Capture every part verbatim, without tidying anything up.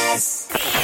S.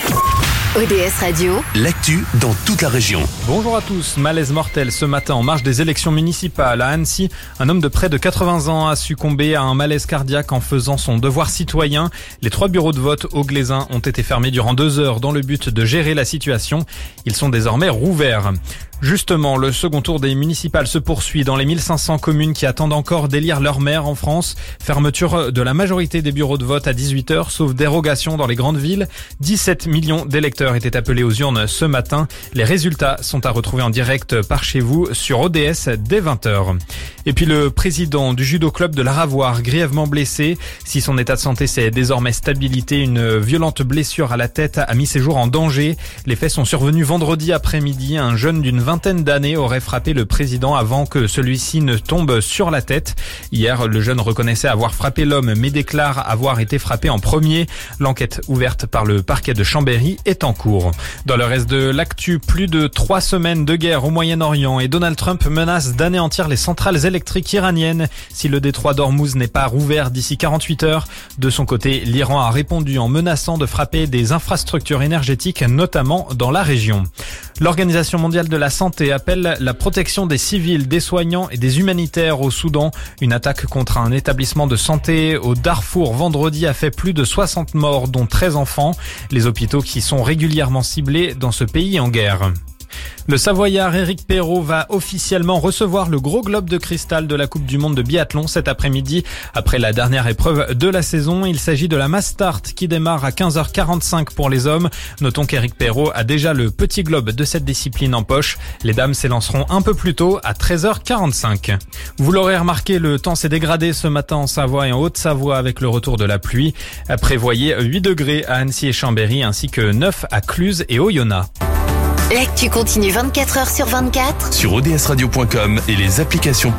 O D S Radio, l'actu dans toute la région. Bonjour à tous. Malaise mortel ce matin en marge des élections municipales à Annecy. Un homme de près de quatre-vingts ans a succombé à un malaise cardiaque en faisant son devoir citoyen. Les trois bureaux de vote au Glaisin ont été fermés durant deux heures dans le but de gérer la situation. Ils sont désormais rouverts. Justement, le second tour des municipales se poursuit dans les mille cinq cents communes qui attendent encore d'élire leur maire en France. Fermeture de la majorité des bureaux de vote à dix-huit heures, sauf dérogation dans les grandes villes. dix-sept millions d'électeurs étaient appelés aux urnes ce matin. Les résultats sont à retrouver en direct par chez vous sur O D S dès vingt heures. Et puis le président du judo club de l'Aravoir, grièvement blessé. Si son état de santé s'est désormais stabilisé, une violente blessure à la tête a mis ses jours en danger. Les faits sont survenus vendredi après-midi. Un jeune d'une vingtaine d'années aurait frappé le président avant que celui-ci ne tombe sur la tête. Hier, le jeune reconnaissait avoir frappé l'homme mais déclare avoir été frappé en premier. L'enquête ouverte par le parquet de Chambéry est en cours. Dans le reste de l'actu, plus de trois semaines de guerre au Moyen-Orient et Donald Trump menace d'anéantir les centrales électriques iraniennes si le détroit d'Ormuz n'est pas rouvert d'ici quarante-huit heures. De son côté, l'Iran a répondu en menaçant de frapper des infrastructures énergétiques, notamment dans la région. L'Organisation mondiale de la santé appelle la protection des civils, des soignants et des humanitaires au Soudan. Une attaque contre un établissement de santé au Darfour vendredi a fait plus de soixante morts, dont treize enfants. Les hôpitaux qui sont régulièrement ciblés dans ce pays en guerre. Le Savoyard Éric Perrault va officiellement recevoir le gros globe de cristal de la Coupe du Monde de biathlon cet après-midi. Après la dernière épreuve de la saison, il s'agit de la Mass Start qui démarre à quinze heures quarante-cinq pour les hommes. Notons qu'Éric Perrault a déjà le petit globe de cette discipline en poche. Les dames s'élanceront un peu plus tôt à treize heures quarante-cinq. Vous l'aurez remarqué, le temps s'est dégradé ce matin en Savoie et en Haute-Savoie avec le retour de la pluie. Prévoyez huit degrés à Annecy et Chambéry ainsi que neuf à Cluse et Oyonnax. l'actu continue vingt-quatre heures sur vingt-quatre Sur O D S radio point com et les applications